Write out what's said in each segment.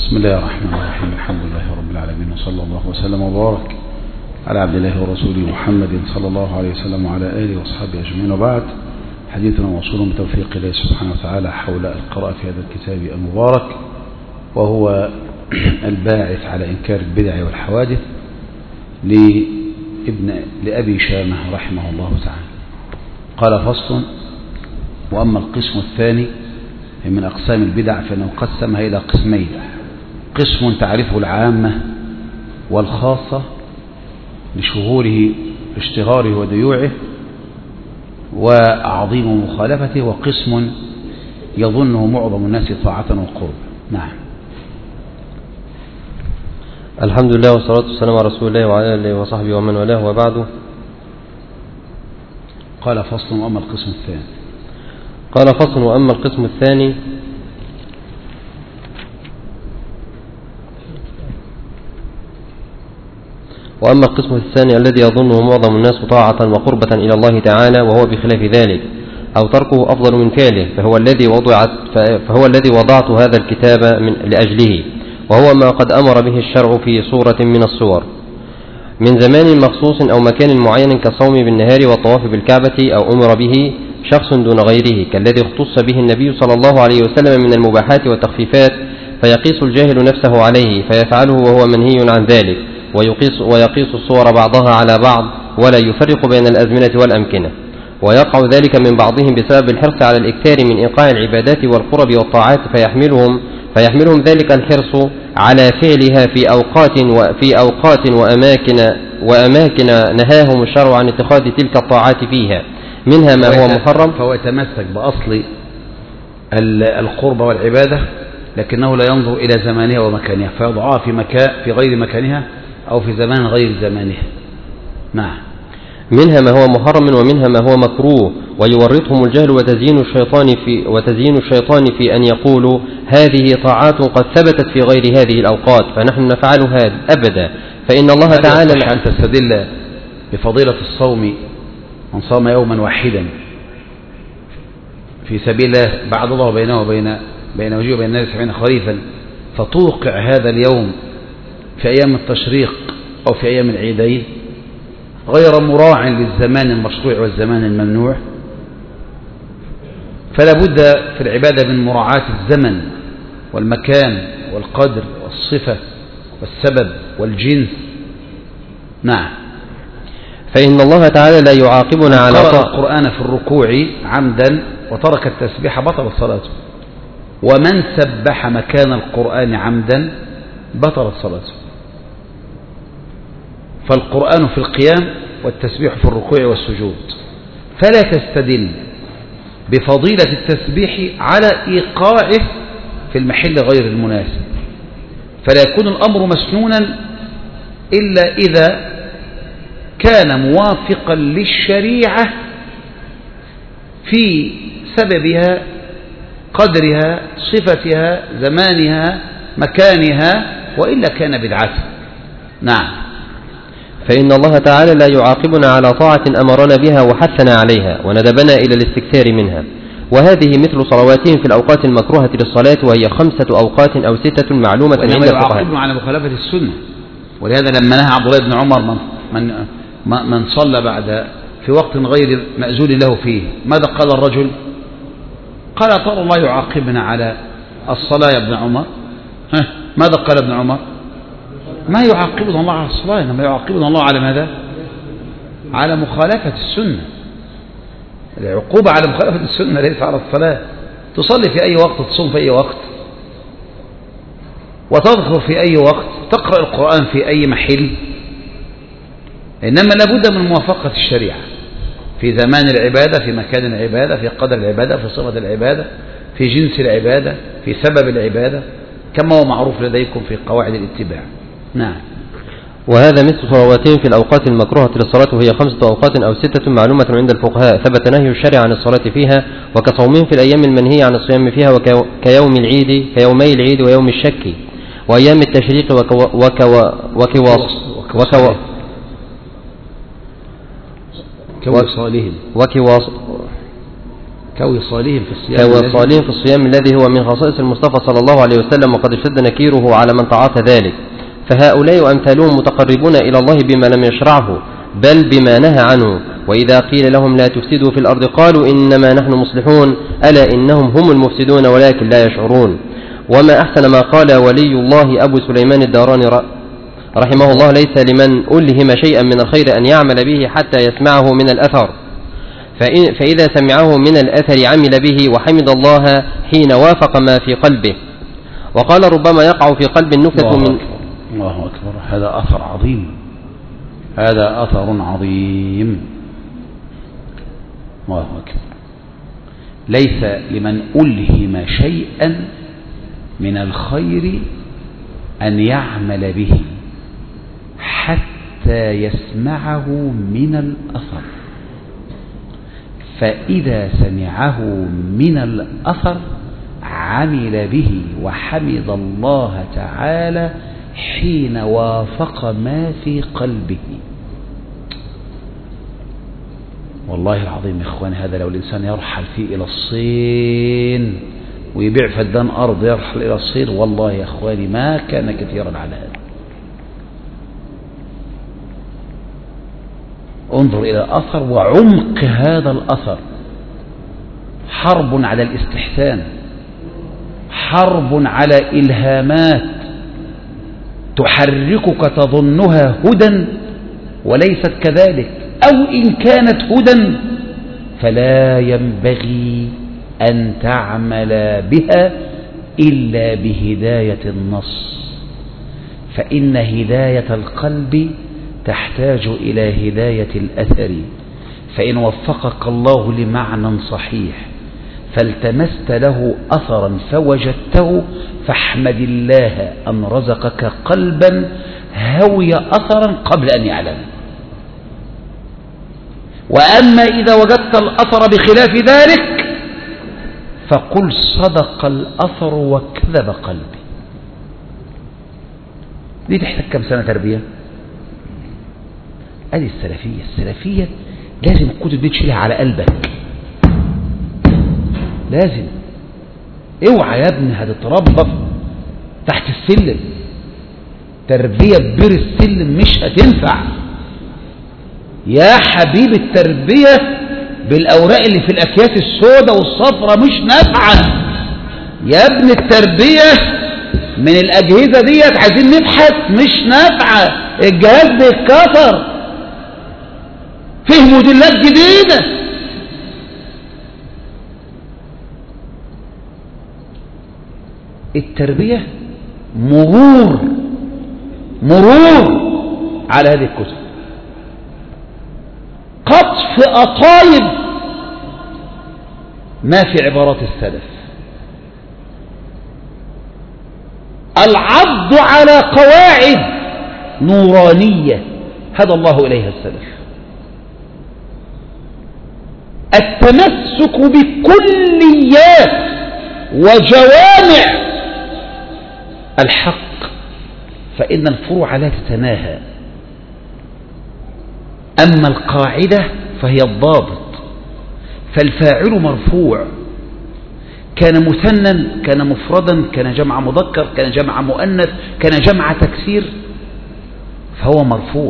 بسم الله الرحمن الرحيم. الحمد لله رب العالمين، وصلى الله وسلم وبارك على عبد الله ورسوله محمد صلى الله عليه وسلم وعلى آله وأصحابه أجمعين. وبعد، حديثنا موصول بتوفيق الله سبحانه وتعالى حول القراءة في هذا الكتاب المبارك، وهو الباعث على إنكار البدع والحوادث لأبي شامة رحمه الله تعالى. قال: فصل: وأما القسم الثاني من أقسام البدع فإنه قسمها إلى قسمين: قسم تعرفه العامة والخاصة لشهوره اشتهاره وديوعه وعظيم مخالفته، وقسم يظنه معظم الناس طاعة وقرب. نعم. الحمد لله والصلاة والسلام على رسول الله وعلى آله وصحبه ومن والاه، وبعده. قال: فصل: وأما القسم الثاني. قال: فصل: وأما القسم الثاني وأما القسم الثاني الذي يظنه معظم الناس طاعة وقربة إلى الله تعالى وهو بخلاف ذلك أو تركه أفضل من فعله، فهو الذي وضعت هذا الكتاب لأجله، وهو ما قد أمر به الشرع في صورة من الصور من زمان مخصوص أو مكان معين، كالصوم بالنهار والطواف بالكعبة، أو أمر به شخص دون غيره كالذي اختص به النبي صلى الله عليه وسلم من المباحات والتخفيفات، فيقيس الجاهل نفسه عليه فيفعله وهو منهي عن ذلك، ويقيس الصور بعضها على بعض ولا يفرق بين الأزمنة والأمكنة، ويقع ذلك من بعضهم بسبب الحرص على الإكثار من إيقاع العبادات والقرب والطاعات، فيحملهم ذلك الحرص على فعلها في أوقات وأماكن نهاهم الشرع عن اتخاذ تلك الطاعات فيها، منها ما هو محرم. فهو يتمسك بأصل القرب والعبادة، لكنه لا ينظر إلى زمانها ومكانها، فيضعها في غير مكانها أو في زمان غير زمانها. نعم. منها ما هو محرم ومنها ما هو مكروه، ويورطهم الجهل وتزيين الشيطان في أن يقولوا هذه طاعات قد ثبتت في غير هذه الأوقات فنحن نفعلها أبدا، فإن الله تعالى أن تستدل بفضيلة الصوم من صام يوما واحدا في سبيل الله بعد الله بينه وبين وجهه وبين الناس 70 خريفا، فتوقع هذا اليوم في أيام التشريق أو في أيام العيدين غير مراع للزمان المشروع والزمان الممنوع، فلا بد في العبادة من مراعاة الزمن والمكان والقدر والصفة والسبب والجنس. نعم. فإن الله تعالى لا يعاقبنا على قرأ القرآن في الركوع عمدا وترك التسبيح بطل صلاته، ومن سبح مكان القرآن عمدا بطلت صلاته. فالقرآن في القيام والتسبيح في الركوع والسجود، فلا تستدل بفضيلة التسبيح على إيقاعه في المحل غير المناسب، فلا يكون الأمر مسنونا إلا إذا كان موافقا للشريعة في سببها، قدرها، صفتها، زمانها، مكانها، وإلا كان بدعته. نعم. فإن الله تعالى لا يعاقبنا على طاعة أمرنا بها وحثنا عليها وندبنا إلى الاستكثار منها، وهذه مثل صلواتهم في الأوقات المكروهة للصلاة، وهي 5 أوقات أو 6 معلومة عند الفقهاء. يعاقبنا على مخالفة السنة، ولهذا لما نهى عبد الله بن عمر من صلى بعد في وقت غير مأذون له فيه، ماذا قال الرجل؟ قال: ترى الله يعاقبنا على الصلاة يا ابن عمر. ماذا قال ابن عمر؟ ما يعاقبنا الله على الصلاة، إنما يعاقبنا الله على ماذا؟ على مخالفة السنة. العقوبة على مخالفة السنة ليس على الصلاة. تصلي في أي وقت، تصوم في أي وقت، وتذكر في أي وقت، تقرأ القرآن في أي محل، إنما لابد من موافقة الشريعة في زمان العبادة، في مكان العبادة، في قدر العبادة، في صفة العبادة، في جنس العبادة، في سبب العبادة، كما هو معروف لديكم في قواعد الاتباع. نعم. وهذا مثل صلواتهم في الأوقات المكروهة للصلاة، وهي 5 أوقات أو 6 معلومة عند الفقهاء، ثبت نهي الشرع عن الصلاة فيها، وكصومهم في الأيام المنهي عن الصيام فيها، كيومي العيد ويوم الشك وأيام التشريق كوصالهم في الصيام الذي هو من خصائص المصطفى صلى الله عليه وسلم، وقد اشتد نكيره على من تعاطى ذلك. فهؤلاء وأمثالهم متقربون إلى الله بما لم يشرعه بل بما نهى عنه. وإذا قيل لهم لا تفسدوا في الأرض قالوا إنما نحن مصلحون، ألا إنهم هم المفسدون ولكن لا يشعرون. وما أحسن ما قال ولي الله أبو سليمان الداراني رحمه الله: ليس لمن ألهم شيئا من الخير أن يعمل به حتى يسمعه من الأثر، فإذا سمعه من الأثر عمل به وحمد الله حين وافق ما في قلبه. وقال: ربما يقع في قلب النكتة من الله أكبر. هذا أثر عظيم، هذا أثر عظيم. الله أكبر. ليس لمن ألهم شيئا من الخير أن يعمل به حتى يسمعه من الأثر، فإذا سمعه من الأثر عمل به وحمد الله تعالى حين وافق ما في قلبه. والله العظيم يا إخواني، هذا لو الإنسان يرحل فيه إلى الصين ويبيع فدان أرض يرحل إلى الصين، والله يا إخواني ما كان كثيرا على هذا. انظر إلى أثر وعمق هذا الأثر. حرب على الاستحسان، حرب على إلهامات تحركك تظنها هدى وليست كذلك، أو إن كانت هدى فلا ينبغي أن تعمل بها إلا بهداية النص، فإن هداية القلب تحتاج إلى هداية الأثر. فإن وفقك الله لمعنى صحيح فالتمست له أثرا فوجدته، فاحمد الله أن رزقك قلبا هوي أثرا قبل أن يعلم. وأما إذا وجدت الأثر بخلاف ذلك فقل صدق الأثر وكذب قلبي. دي تحتاج كم سنة تربية؟ هذه السلفية لازم الكتب دي تشيلها على قلبك، لازم. اوعى يا ابني هتتربى تحت السلم، تربية ببير السلم مش هتنفع يا حبيب. التربية بالأوراق اللي في الأكياس السوداء والصفراء مش نافعة يا ابن. التربية من الأجهزة ديت عايزين نبحث، مش نافعة. الجهاز بيتكسر، فيه موديلات جديدة. التربية مرور على هذه الكتب، قطف أطايب ما في عبارات السلف، العض على قواعد نورانية هدى الله إليها السلف، التمسك بكليات وجوامع الحق، فإن الفروع لا تتناهى. أما القاعدة فهي الضابط، فالفاعل مرفوع، كان مثنى، كان مفردا، كان جمع مذكر، كان جمع مؤنث، كان جمع تكسير، فهو مرفوع.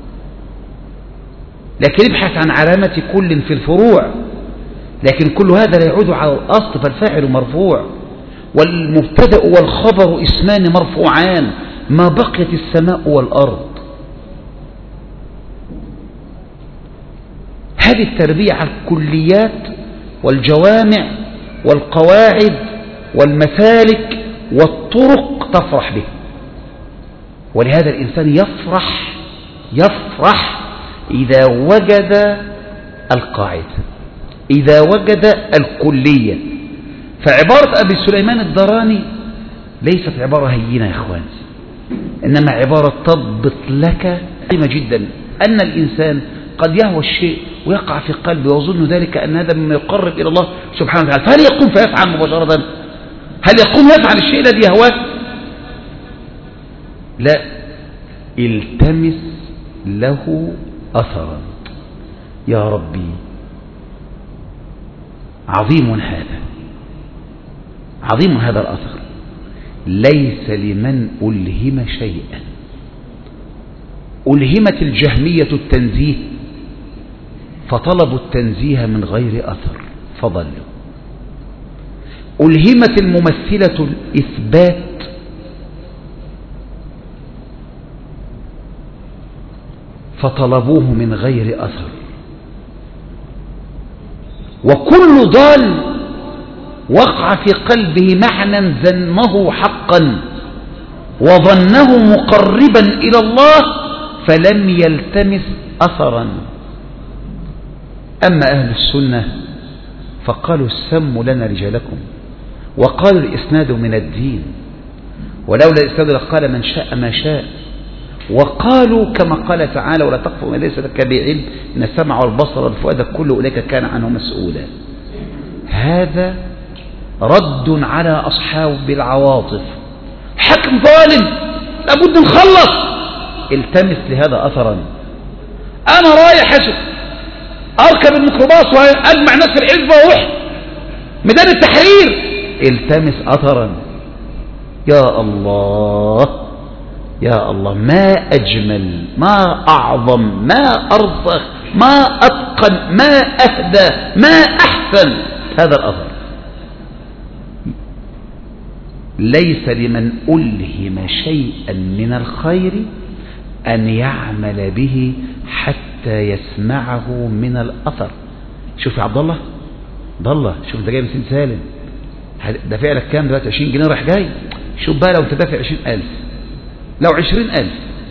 لكن ابحث عن علامة كل في الفروع، لكن كل هذا لا يعود على الأصل، فالفاعل مرفوع. والمبتدأ والخبر اسمان مرفوعان ما بقيت السماء والأرض. هذه التربية على الكليات والجوامع والقواعد والمسالك والطرق تفرح به. ولهذا الإنسان يفرح إذا وجد القاعدة، إذا وجد الكلية. فعبارة أبي سليمان الداراني ليست عبارة هينة يا إخواني، إنما عبارة تضبط لك قيمة جدا. أن الإنسان قد يهوى الشيء ويقع في قلبه ويظن ذلك أن هذا مما يقرب إلى الله سبحانه وتعالى، فهل يقوم فيفعل مباشرة؟ هل يقوم يفعل الشيء الذي يهواه؟ لا، التمس له أثرا. يا ربي عظيم هذا الأثر. ليس لمن ألهم شيئا. ألهمت الجهمية التنزيه فطلبوا التنزيه من غير أثر فضلوا. ألهمت الممثلة الإثبات فطلبوه من غير أثر. وكل ضال وقع في قلبه معنى ظنه حقا وظنه مقربا إلى الله فلم يلتمس أثرا. أما أهل السنة فقالوا السم لنا رجالكم، وقالوا الإسناد من الدين، ولولا الإسناد لقال من شاء ما شاء، وقالوا كما قال تعالى ولا تقف ما ليس لك بعلم إن السمع والبصر والفؤاد كل أولئك كان عنه مسؤولا. هذا رد على أصحاب العواطف. حكم ظالم لابد نخلص، التمس لهذا أثرا. أنا رايح أركب الميكروباص وأجمع ناس في الحزب وأروح ميدان التحرير، التمس أثرا. يا الله يا الله، ما أجمل، ما أعظم، ما أرسخ، ما أتقن، ما أهدى، ما أحسن هذا الأثر. ليس لمن ألهم شيئا من الخير أن يعمل به حتى يسمعه من الأثر. شوف يا عبد الله، شوف انت جاي من سن سالم، دافع لك كام دلوقتي؟ 20 جنيه رايح جاي. شوف بقى لو تدافع 20,000، لو 20,000،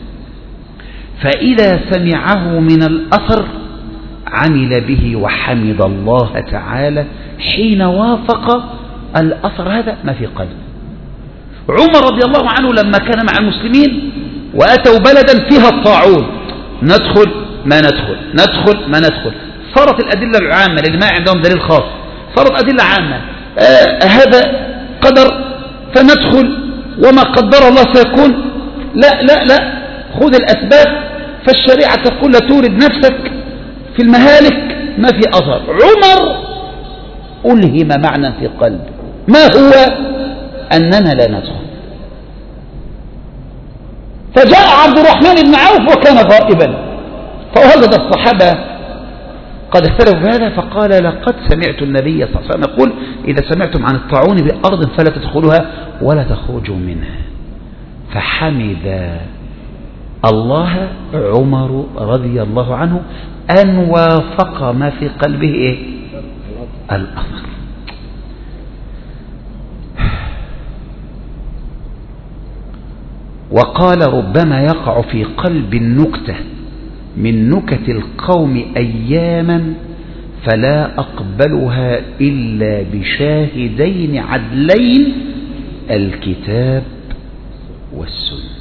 فإذا سمعه من الأثر عمل به وحمد الله تعالى حين وافق الأثر هذا ما في قلبه. عمر رضي الله عنه لما كان مع المسلمين وأتوا بلدا فيها الطاعون، ندخل ما ندخل، ندخل ما ندخل، صارت الأدلة العامة لأن ما عندهم دليل خاص، صارت أدلة عامة، هذا قدر فندخل وما قدر الله سيكون. لا لا لا، خذ الأسباب، فالشريعة تقول لا تورد نفسك في المهالك ما في أثر. عمر ألهم معنى في قلبه، ما هو؟ أننا لا ندخل. فجاء عبد الرحمن بن عوف وكان غائبا فوجد الصحابة قد اختلفوا في هذا، فقال لقد سمعت النبي صلى الله عليه وسلم يقول إذا سمعتم عن الطاعون بأرض فلا تدخلوها ولا تخرجوا منها. فحمد الله عمر رضي الله عنه أن وافق ما في قلبه إيه؟ الأثر. وقال ربما يقع في قلب النكتة من نكت القوم أياما فلا أقبلها إلا بشاهدين عدلين الكتاب والسنة.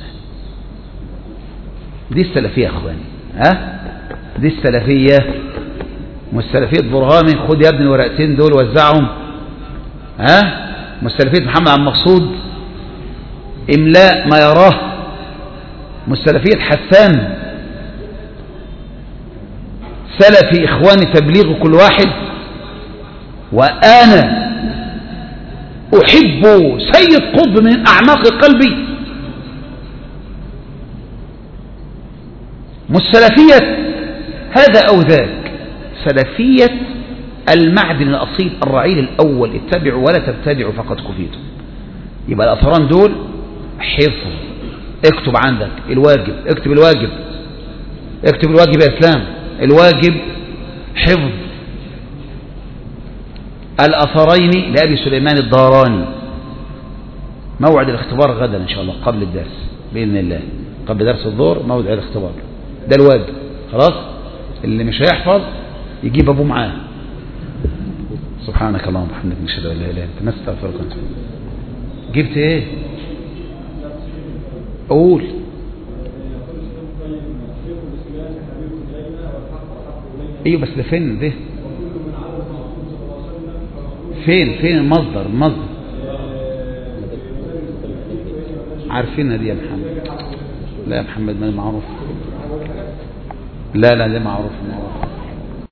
دي السلفية يا أخواني، دي السلفية، مش سلفية برهامي خد يا ابني الورقتين دول وزعهم، مش سلفية محمد عبد المقصود إملاء ما يراه، مش سلفية حسان سلفي إخواني تبليغ كل واحد. وأنا أحب سيد قطب من أعماق قلبي، مش سلفية هذا أو ذاك، سلفية المعدن الأصيل الرعيل الأول، اتبعوا ولا تبتدعوا فقد كفيتم. يبقى الأثران دول حفظ. اكتب عندك الواجب، اكتب الواجب، اكتب الواجب يا إسلام، الواجب حفظ الأثرين لأبي سليمان الداراني. موعد الاختبار غدا إن شاء الله قبل الدرس بإذن الله، قبل درس الظهر موعد الاختبار، ده الواجب. خلاص اللي مش هيحفظ يجيب أبوه معاه. سبحانك اللهم وبحمدك نشهد أن لا إله إلا أنت نستغفرك ونتوب إليك. جبت إيه؟ قول. ايوه بس ده فين ده؟ فين المصدر؟ عارفينها دي يا محمد؟ لا يا محمد ما معروف، لا ده معروف.